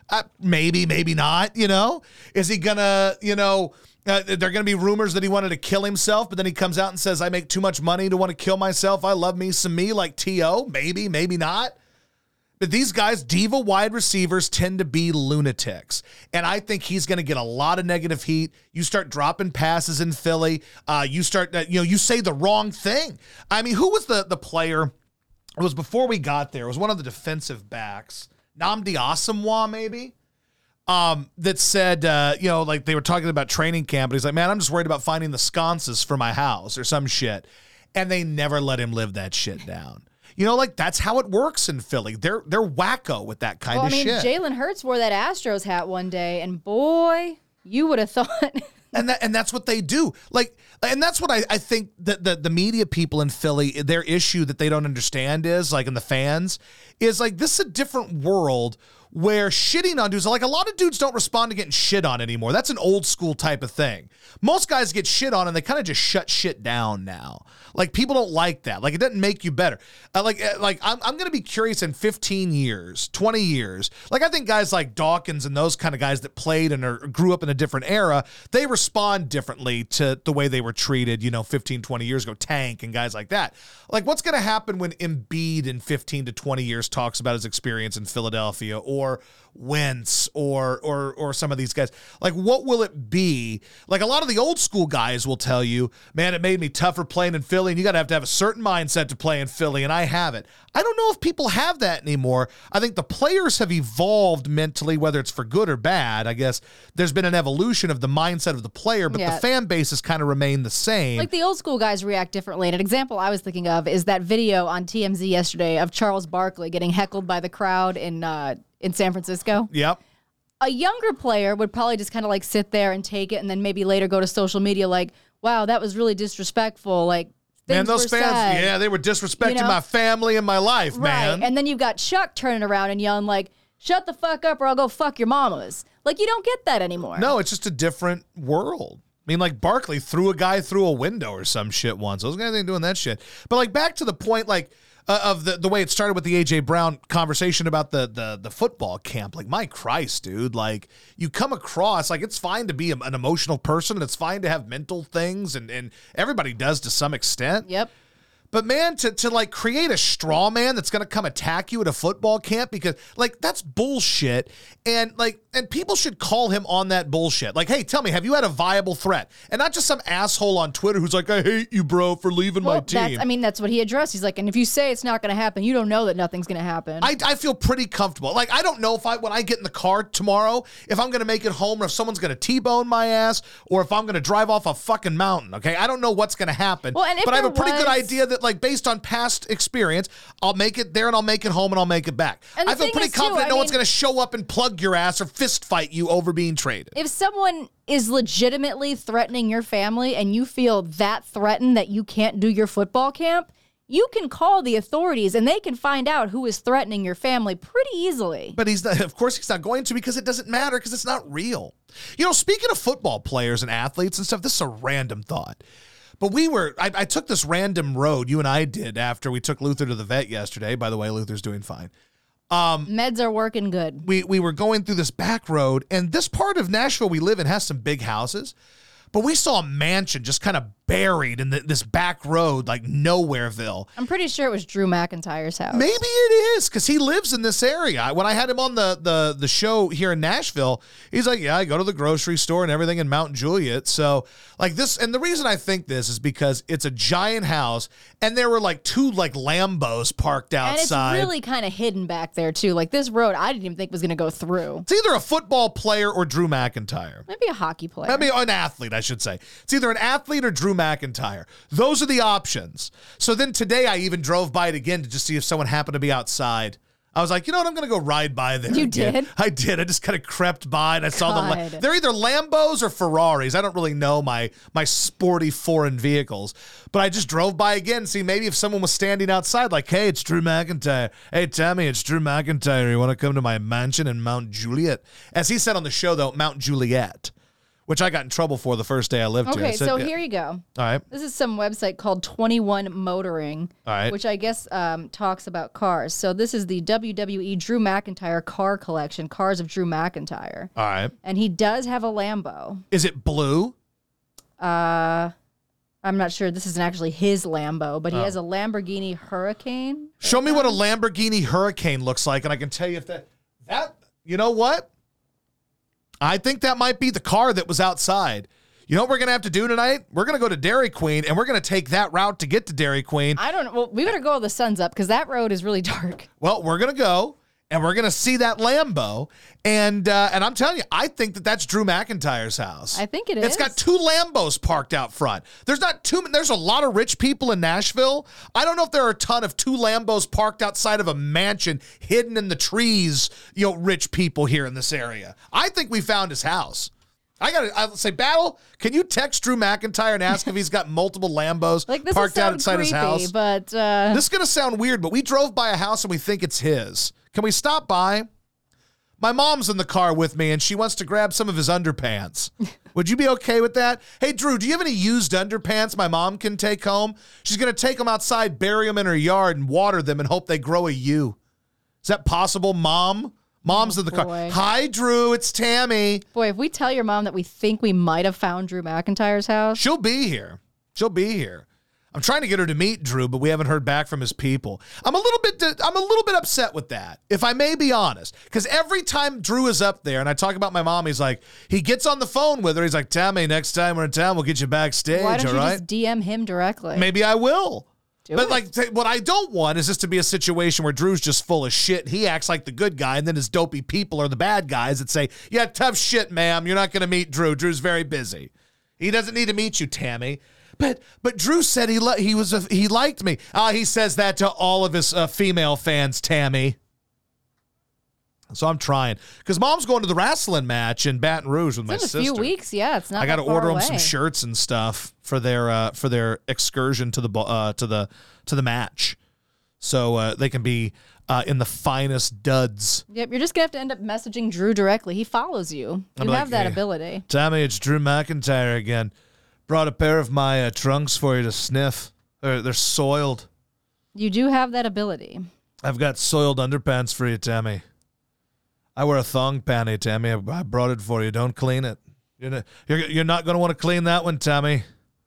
Maybe, maybe not, Is he going to, there are going to be rumors that he wanted to kill himself, but then he comes out and says, I make too much money to want to kill myself. I love me some me like T.O. Maybe, maybe not. But these guys, diva wide receivers, tend to be lunatics. And I think he's going to get a lot of negative heat. You start dropping passes in Philly. You start, you say the wrong thing. I mean, who was the player? It was before we got there. It was one of the defensive backs, Nnamdi Asomugha, maybe, that said, like they were talking about training camp. And he's like, man, I'm just worried about finding the sconces for my house or some shit. And they never let him live that shit down. Like that's how it works in Philly. They're wacko with that kind of shit. Jalen Hurts wore that Astros hat one day, and boy, you would have thought. And that's what they do. And that's what I think that the media people in Philly, their issue that they don't understand is, and the fans, is this is a different world where shitting on dudes, a lot of dudes don't respond to getting shit on anymore. That's an old school type of thing. Most guys get shit on and they kind of just shut shit down now. People don't like that. It doesn't make you better. I'm going to be curious in 15 years, 20 years. I think guys like Dawkins and those kind of guys that played and grew up in a different era, they respond differently to the way they were treated, 15, 20 years ago, Tank and guys like that. What's going to happen when Embiid in 15 to 20 years talks about his experience in Philadelphia or Wentz or some of these guys? What will it be? A lot of the old school guys will tell you, man, it made me tougher playing in Philly, and you got to have a certain mindset to play in Philly, and I have it. I don't know if people have that anymore. I think the players have evolved mentally, whether it's for good or bad. I guess there's been an evolution of the mindset of the player, but the fan base has kind of remained the same. The old school guys react differently. And an example I was thinking of is that video on TMZ yesterday of Charles Barkley getting heckled by the crowd in San Francisco. Yep. A younger player would probably just kind of sit there and take it, and then maybe later go to social media wow, that was really disrespectful. Man, those fans, they were disrespecting my family and my life, man. Right. And then you've got Chuck turning around and yelling shut the fuck up or I'll go fuck your mamas. You don't get that anymore. No, it's just a different world. I mean, Barkley threw a guy through a window or some shit once. Those guys ain't doing that shit. But back to the point, of the way it started with the A.J. Brown conversation about the football camp. My Christ, dude. You come across, it's fine to be an emotional person, and it's fine to have mental things, and everybody does to some extent. Yep. But man, to create a straw man that's going to come attack you at a football camp, because that's bullshit. And people should call him on that bullshit. Hey, tell me, have you had a viable threat? And not just some asshole on Twitter who's I hate you, bro, for leaving my team. That's what he addressed. He's and if you say it's not going to happen, you don't know that nothing's going to happen. I feel pretty comfortable. I don't know when I get in the car tomorrow, if I'm going to make it home or if someone's going to T-bone my ass or if I'm going to drive off a fucking mountain, okay? I don't know what's going to happen. Well, but I have a pretty good idea that based on past experience, I'll make it there and I'll make it home and I'll make it back. I feel pretty confident no one's going to show up and plug your ass or fist fight you over being traded. If someone is legitimately threatening your family and you feel that threatened that you can't do your football camp, you can call the authorities and they can find out who is threatening your family pretty easily. But of course he's not going to, because it doesn't matter, because it's not real. Speaking of football players and athletes and stuff, this is a random thought. But I took this random road, you and I did, after we took Luther to the vet yesterday. By the way, Luther's doing fine. Meds are working good. We were going through this back road, and this part of Nashville we live in has some big houses. But we saw a mansion just kind of buried in this back road, Nowhereville. I'm pretty sure it was Drew McIntyre's house. Maybe it is, because he lives in this area. When I had him on the show here in Nashville, he's like, yeah, I go to the grocery store and everything in Mount Juliet. So this, and the reason I think this is because it's a giant house, and there were two Lambos parked outside. And it's really kind of hidden back there too. This road, I didn't even think was going to go through. It's either a football player or Drew McIntyre. Maybe a hockey player. Maybe an athlete, I should say. It's either an athlete or Drew McIntyre. Those are the options. So then today I even drove by it again to just see if someone happened to be outside. I was like, you know what? I'm going to go ride by there. You again. did? I did. I just kind of crept by and I saw they're either Lambos or Ferraris. I don't really know my sporty foreign vehicles. But I just drove by again, see maybe if someone was standing outside hey, it's Drew McIntyre. Hey, Tammy, it's Drew McIntyre. You want to come to my mansion in Mount Juliet? As he said on the show, though, Mount Juliet, which I got in trouble for the first day I lived here. Okay, so here you go. All right. This is some website called 21 Motoring, all right, which I guess talks about cars. So this is the WWE Drew McIntyre car collection, Cars of Drew McIntyre. All right. And he does have a Lambo. Is it blue? I'm not sure this isn't actually his Lambo, but he has a Lamborghini Hurricane. Show me what a Lamborghini Hurricane looks like, and I can tell you if that you know what? I think that might be the car that was outside. You know what we're going to have to do tonight? We're going to go to Dairy Queen, and we're going to take that route to get to Dairy Queen. I don't know. Well, we better go while the sun's up because that road is really dark. Well, we're going to go, and we're going to see that Lambo. And I'm telling you, I think that's Drew McIntyre's house. I think it is. It's got 2 Lambos parked out front. There's a lot of rich people in Nashville. I don't know if there are a ton of 2 Lambos parked outside of a mansion hidden in the trees, rich people here in this area. I think we found his house. I'll say, Battle, can you text Drew McIntyre and ask if he's got multiple Lambos This parked out inside his house? But This is going to sound weird, but we drove by a house and we think it's his. Can we stop by? My mom's in the car with me, and she wants to grab some of his underpants. Would you be okay with that? Hey, Drew, do you have any used underpants my mom can take home? She's going to take them outside, bury them in her yard, and water them and hope they grow a U. Is that possible, Mom? Mom's in the car. Boy. Hi, Drew. It's Tammy. boy, if we tell your mom that we think we might have found Drew McIntyre's house. She'll be here. I'm trying to get her to meet Drew, but we haven't heard back from his people. I'm a little bit upset with that, if I may be honest, because every time Drew is up there and I talk about my mom, he gets on the phone with her. He's like, Tammy, next time we're in town, we'll get you backstage. Why don't you all right? just DM him directly? Maybe I will. Do But it. what I don't want is this to be a situation where Drew's just full of shit. He acts like the good guy, and then his dopey people are the bad guys that say, yeah, tough shit, ma'am. You're not going to meet Drew. Drew's very busy. He doesn't need to meet you, Tammy. But Drew said he liked me. He says that to all of his female fans, Tammy. So I'm trying. Because Mom's going to the wrestling match in Baton Rouge with my It's in sister. a few weeks. Yeah, it's not I got to that far order them away. some shirts and stuff for their excursion to the match, so they can be in the finest duds. Yep, you're just gonna have to end up messaging Drew directly. He follows you. I'm You like, have that "Hey, ability. Tammy, it's Drew McIntyre again. Brought a pair of my trunks for you to sniff. They're soiled. You do have that ability. I've got soiled underpants for you, Tammy. I wear a thong panty, Tammy. I brought it for you. Don't clean it. You're not going to want to clean that one, Tammy.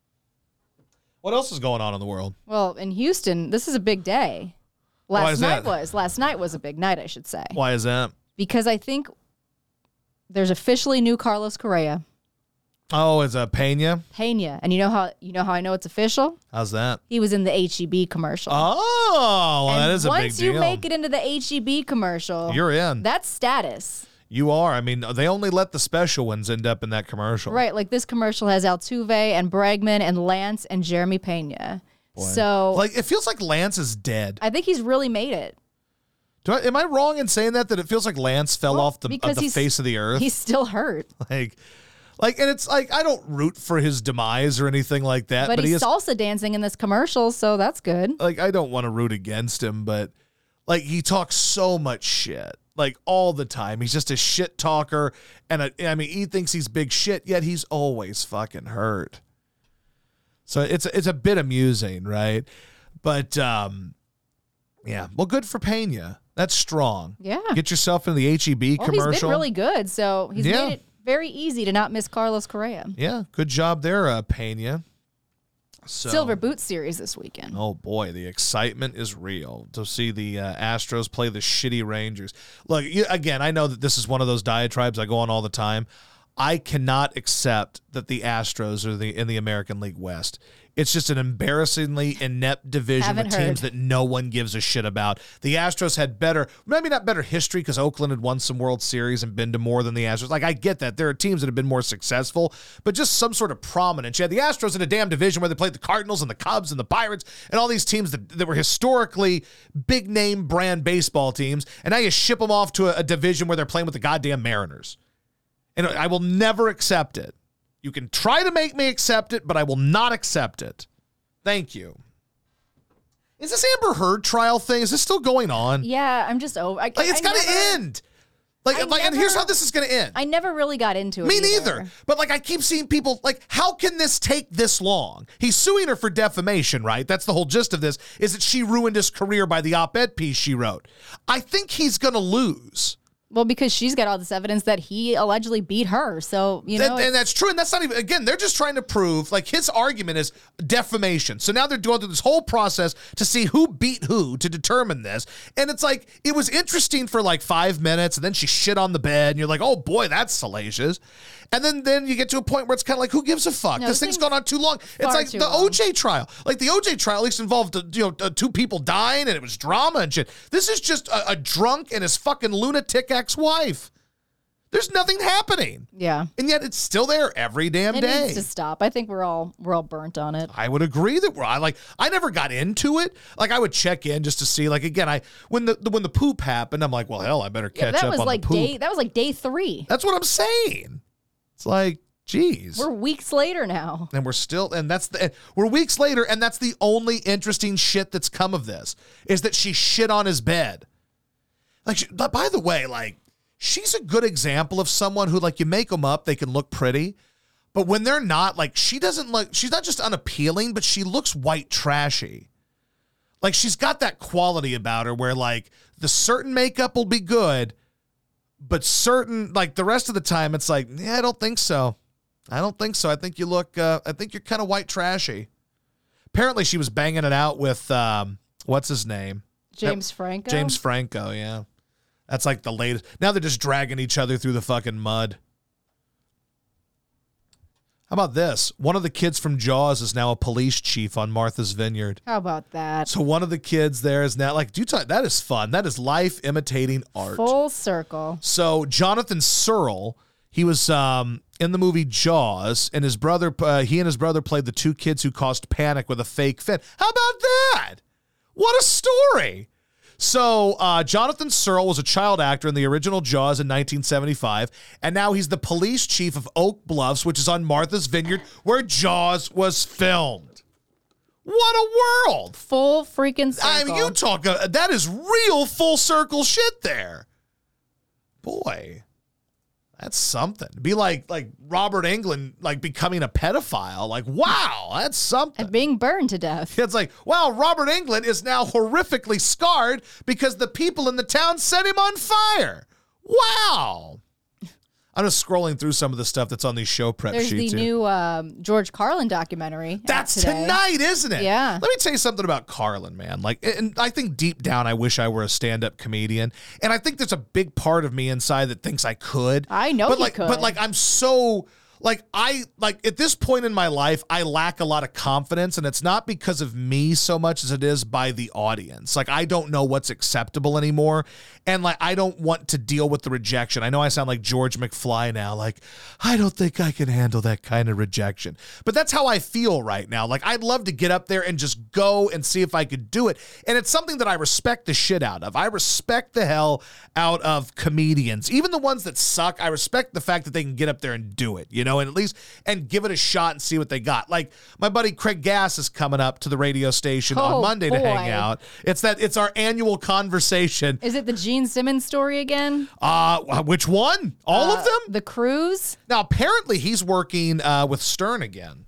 What else is going on in the world? Well, in Houston, this is a big day. Why is that? Last night was a big night, I should say. Why is that? Because I think there's officially new Carlos Correa. Oh, it's a Pena? Pena. And you know how I know it's official? How's that? He was in the HEB commercial. Oh, well, and that is a big once deal. you make it into the HEB commercial, You're in. That's status. You are. I mean, they only let the special ones end up in that commercial. Right, like this commercial has Altuve and Bregman and Lance and Jeremy Pena. So it feels like Lance is dead. I think he's really made it. Am I wrong in saying that it feels like Lance fell off the face of the earth? He's still hurt. And it's like, I don't root for his demise or anything like that. But he's salsa dancing in this commercial, so that's good. I don't want to root against him, but he talks so much shit. All the time. He's just a shit talker. And he thinks he's big shit, yet he's always fucking hurt. So it's a bit amusing, right? But, yeah. Well, good for Pena. That's strong. Yeah. Get yourself in the HEB commercial. He's been really good, so he's made it very easy to not miss Carlos Correa. Yeah, good job there, Pena. So, Silver Boot Series this weekend. Oh, boy, the excitement is real to see the Astros play the shitty Rangers. Look, again, I know that this is one of those diatribes I go on all the time. I cannot accept that the Astros are in the American League West. It's just an embarrassingly inept division with teams that no one gives a shit about. The Astros had maybe not better history because Oakland had won some World Series and been to more than the Astros. I get that. There are teams that have been more successful, but just some sort of prominence. You had the Astros in a damn division where they played the Cardinals and the Cubs and the Pirates and all these teams that were historically big-name brand baseball teams, and now you ship them off to a division where they're playing with the goddamn Mariners. And I will never accept it. You can try to make me accept it, but I will not accept it. Thank you. Is this Amber Heard trial thing? Is this still going on? Yeah, I'm just over. It's got to end. And here's how this is going to end. I never really got into it. Me neither. But I keep seeing people how can this take this long? He's suing her for defamation, right? That's the whole gist of this, is that she ruined his career by the op-ed piece she wrote. I think he's going to lose. Well, because she's got all this evidence that he allegedly beat her. So, you know. And that's true. And that's not even, again, they're just trying to prove, like, his argument is defamation. So now they're going through this whole process to see who beat who to determine this. And it's like, it was interesting for like 5 minutes, and then she shit on the bed, and you're like, oh boy, that's salacious. And then you get to a point where it's kind of like, who gives a fuck? No, this thing's gone on too long. It's like the OJ trial. Like, the OJ trial at least involved, two people dying, and it was drama and shit. This is just a drunk and his fucking lunatic ex-wife. There's nothing happening. Yeah. And yet it's still there every damn It day. needs to stop. I think we're all burnt on it. I would agree that I never got into it. Like, I would check in just to see, like, again, when the poop happened, I'm like, well, hell, I better catch up on the poop. That was like day 3. That's what I'm saying. It's like, geez. We're weeks later now. And we're weeks later, and that's the only interesting shit that's come of this, is that she shit on his bed. Like, by the way, like, she's a good example of someone who, like, you make them up, they can look pretty, but when they're not, like, she's not just unappealing, but she looks white trashy. Like, she's got that quality about her where, like, the certain makeup will be good, but certain, like, the rest of the time, it's like, yeah, I don't think so. I think you look, I think you're kind of white trashy. Apparently, she was banging it out with, what's his name? James Franco? James Franco, yeah. That's like the latest. Now they're just dragging each other through the fucking mud. How about this? One of the kids from Jaws is now a police chief on Martha's Vineyard. How about that? So one of the kids there is now, like, that is fun. That is life imitating art. Full circle. So Jonathan Searle, he was in the movie Jaws, and he and his brother played the two kids who caused panic with a fake fin. How about that? What a story. So Jonathan Searle was a child actor in the original Jaws in 1975, and now he's the police chief of Oak Bluffs, which is on Martha's Vineyard, where Jaws was filmed. What a world. Full freaking circle. I mean, that is real full circle shit there. Boy, that's something. To be like Robert Englund, like, becoming a pedophile. Like, wow, that's something. And being burned to death. It's like, wow, Robert Englund is now horrifically scarred because the people in the town set him on fire. Wow. I'm just scrolling through some of the stuff that's on these show prep There's sheets. There's the new George Carlin documentary. That's tonight, isn't it? Yeah. Let me tell you something about Carlin, man. Like, and I think deep down, I wish I were a stand-up comedian. And I think there's a big part of me inside that thinks I could. I know you could. But, like, I'm so... Like, at this point in my life, I lack a lot of confidence, and it's not because of me so much as it is by the audience. Like, I don't know what's acceptable anymore, and, like, I don't want to deal with the rejection. I know I sound like George McFly now, like, I don't think I can handle that kind of rejection. But that's how I feel right now. Like, I'd love to get up there and just go and see if I could do it, and it's something that I respect the shit out of. I respect the hell out of comedians. Even the ones that suck, I respect the fact that they can get up there and do it, you know? And at least give it a shot and see what they got. Like, my buddy Craig Gass is coming up to the radio station on Monday to hang out. It's our annual conversation. Is it the Gene Simmons story again? Which one? All of them? The Cruise? Now, apparently he's working with Stern again.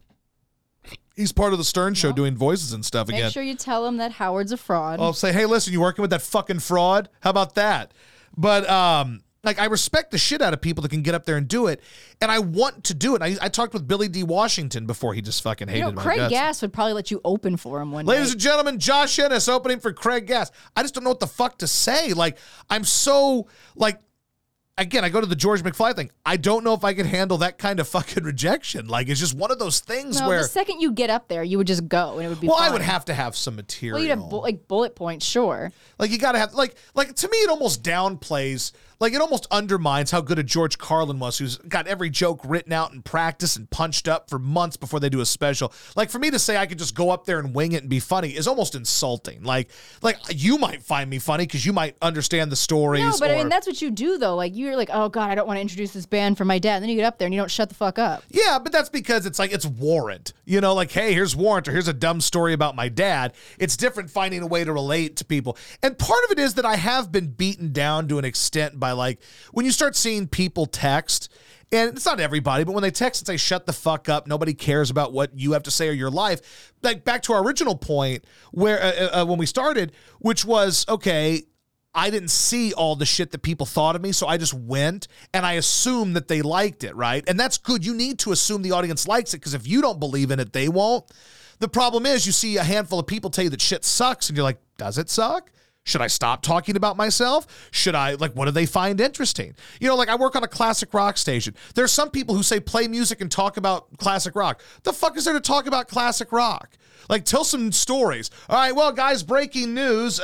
He's part of the Stern show doing voices and stuff again. Make sure you tell him that Howard's a fraud. I'll say, hey, listen, you working with that fucking fraud? How about that? But, like, I respect the shit out of people that can get up there and do it, and I want to do it. I talked with Billy D. Washington before he just fucking hated my Craig guts. Gass would probably let you open for him one Ladies night. and gentlemen, Josh Ennis opening for Craig Gass. I just don't know what the fuck to say. Like, I'm so, like, again, I go to the George McFly thing. I don't know if I can handle that kind of fucking rejection. Like, it's just one of those things where... the second you get up there, you would just go, and it would be Well, fine. I would have to have some material. Well, you'd have, like, bullet points, sure. Like, you gotta have, like, to me, it almost downplays, like, it almost undermines how good a George Carlin was, who's got every joke written out and practiced and punched up for months before they do a special. Like, for me to say I could just go up there and wing it and be funny is almost insulting. Like you might find me funny because you might understand the stories. No, but I mean, that's what you do, though. Like, you're like, oh, God, I don't want to introduce this band for my dad. And then you get up there and you don't shut the fuck up. Yeah, but that's because it's like, it's Warrant. You know, like, hey, here's Warrant, or here's a dumb story about my dad. It's different finding a way to relate to people. And part of it is that I have been beaten down to an extent by, like, when you start seeing people text, and it's not everybody, but when they text and say, shut the fuck up, nobody cares about what you have to say or your life. Like, back to our original point where when we started, which was, okay, I didn't see all the shit that people thought of me, so I just went and I assumed that they liked it, right? And that's good. You need to assume the audience likes it, because if you don't believe in it, they won't. The problem is you see a handful of people tell you that shit sucks, and you're like, does it suck? Should I stop talking about myself? Should I, like, what do they find interesting? You know, like, I work on a classic rock station. There's some people who say play music and talk about classic rock. The fuck is there to talk about classic rock? Like, tell some stories. All right, well, guys, breaking news.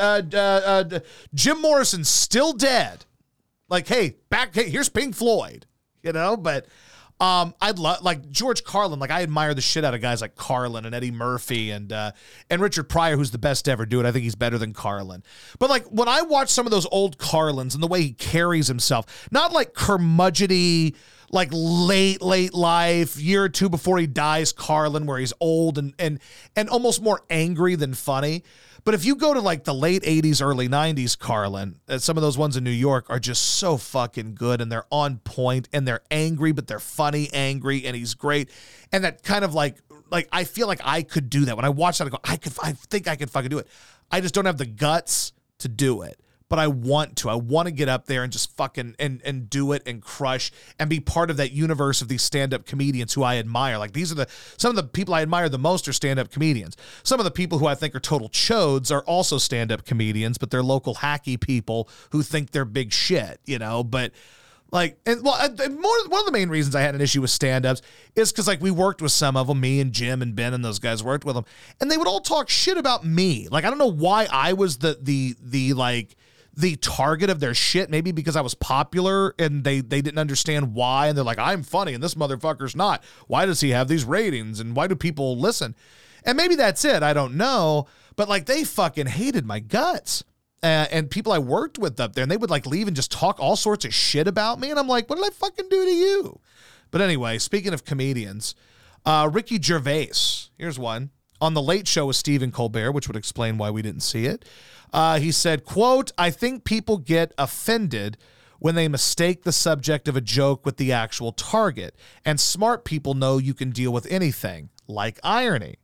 Jim Morrison's still dead. Like, hey, here's Pink Floyd, you know? But I'd love, like, George Carlin. Like, I admire the shit out of guys like Carlin and Eddie Murphy and Richard Pryor, who's the best to ever do it. I think he's better than Carlin. But, like, when I watch some of those old Carlins and the way he carries himself, not like curmudgeony, like late life, year or two before he dies, Carlin, where he's old and almost more angry than funny. But if you go to like the late 80s, early 90s Carlin, some of those ones in New York are just so fucking good, and they're on point, and they're angry, but they're funny angry, and he's great. And that kind of like I feel like I could do that. When I watch that, I go, I think I could fucking do it. I just don't have the guts to do it. But I want to. I want to get up there and just fucking and do it and crush and be part of that universe of these stand-up comedians who I admire. Like, these are some of the people I admire the most are stand-up comedians. Some of the people who I think are total chodes are also stand-up comedians, but they're local hacky people who think they're big shit, you know? But like, one of the main reasons I had an issue with stand-ups is because, like, we worked with some of them, me and Jim and Ben and those guys worked with them, and they would all talk shit about me. Like, I don't know why I was the target of their shit, maybe because I was popular and they didn't understand why. And they're like, I'm funny and this motherfucker's not. Why does he have these ratings? And why do people listen? And maybe that's it. I don't know. But like, they fucking hated my guts. And people I worked with up there, and they would like leave and just talk all sorts of shit about me. And I'm like, what did I fucking do to you? But anyway, speaking of comedians, Ricky Gervais, here's one. On The Late Show with Stephen Colbert, which would explain why we didn't see it. He said, quote, I think people get offended when they mistake the subject of a joke with the actual target, and smart people know you can deal with anything, like irony.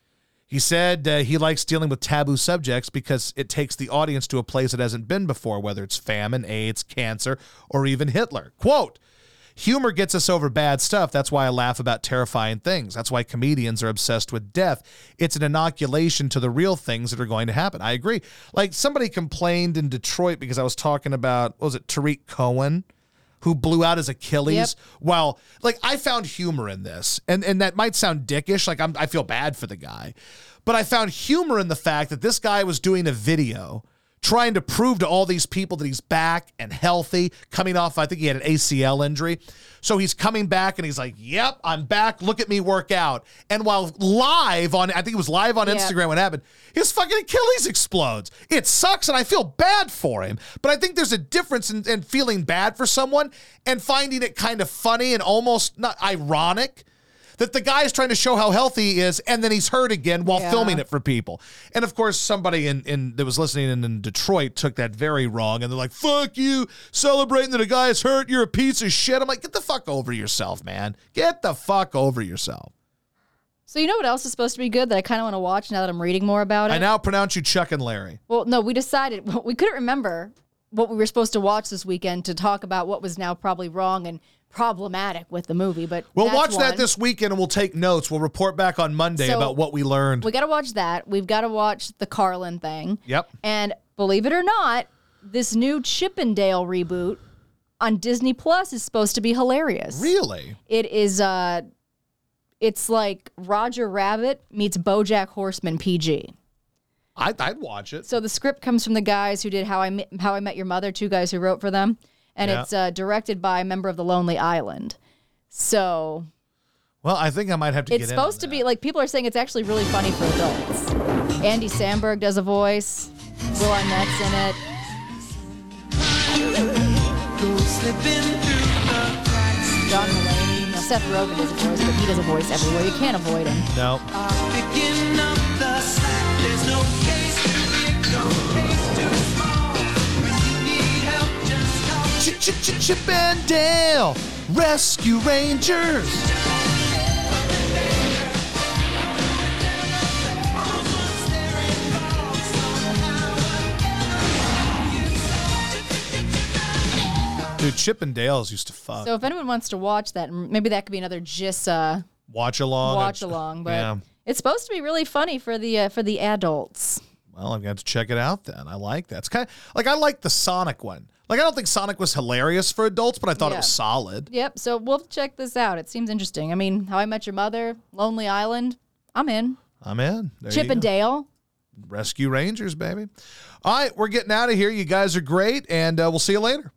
He said he likes dealing with taboo subjects because it takes the audience to a place it hasn't been before, whether it's famine, AIDS, cancer, or even Hitler. Quote, humor gets us over bad stuff. That's why I laugh about terrifying things. That's why comedians are obsessed with death. It's an inoculation to the real things that are going to happen. I agree. Like, somebody complained in Detroit because I was talking about, what was it, Tariq Cohen, who blew out his Achilles? Yep. Well, like, I found humor in this, and that might sound dickish. Like, I feel bad for the guy. But I found humor in the fact that this guy was doing a video trying to prove to all these people that he's back and healthy, coming off, I think he had an ACL injury. So he's coming back and he's like, yep, I'm back. Look at me work out. And while live on, I think it was live on Instagram when it happened, his fucking Achilles explodes. It sucks and I feel bad for him. But I think there's a difference in feeling bad for someone and finding it kind of funny and almost not ironic that the guy is trying to show how healthy he is, and then he's hurt again while filming it for people. And of course, somebody that was listening in Detroit took that very wrong, and they're like, fuck you, celebrating that a guy is hurt, you're a piece of shit. I'm like, get the fuck over yourself, man. Get the fuck over yourself. So you know what else is supposed to be good that I kind of want to watch now that I'm reading more about it? I now pronounce you Chuck and Larry. Well, no, we decided, we couldn't remember what we were supposed to watch this weekend to talk about what was now probably wrong and problematic with the movie, but we'll watch that this weekend and we'll take notes. We'll report back on Monday about what we learned. We got to watch that. We've got to watch the Carlin thing. Yep. And believe it or not, this new Chippendale reboot on Disney Plus is supposed to be hilarious. Really? It is. It's like Roger Rabbit meets BoJack Horseman PG. I'd watch it. So the script comes from the guys who did How I Met Your Mother, two guys who wrote for them. And it's directed by a member of the Lonely Island. So, well, I think I might have to get in. It's supposed to be, like, people are saying it's actually really funny for adults. Andy Samberg does a voice. Will Arnett's in it. John Mulaney. Now, Seth Rogen does a voice, but he does a voice everywhere. You can't avoid him. No. Picking up the slack. There's no case too big, no case too small. Chip and Dale Rescue Rangers. Dude, Chip and Dale's used to fuck. So if anyone wants to watch that, maybe that could be another GIS watch along. watch along. But yeah. it's supposed to be really funny for the adults. Well, I'm going to check it out then. I like that. It's kind of like I like the Sonic one. Like, I don't think Sonic was hilarious for adults, but I thought it was solid. Yep. So we'll check this out. It seems interesting. I mean, How I Met Your Mother, Lonely Island. I'm in. I'm in. There Chip you and go. Dale. Rescue Rangers, baby. All right, we're getting out of here. You guys are great, and we'll see you later.